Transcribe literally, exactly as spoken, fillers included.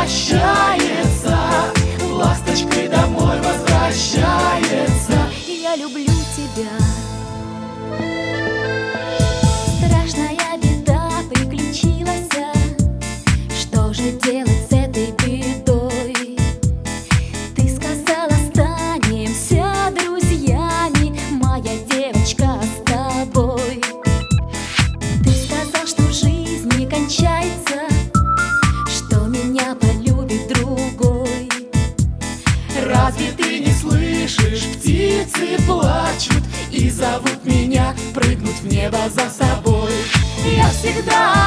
прощается, ласточкой домой возвращается. Я люблю тебя. Страшная беда приключилась. Что же делать с этой бедой? Ты сказала, останемся друзьями, моя девочка, с тобой. Ты сказал, что жизнь не кончается, что меня полюбит другой. Разве ты не слышишь, птицы плачут и зовут меня прыгнуть в небо за собой. Я всегда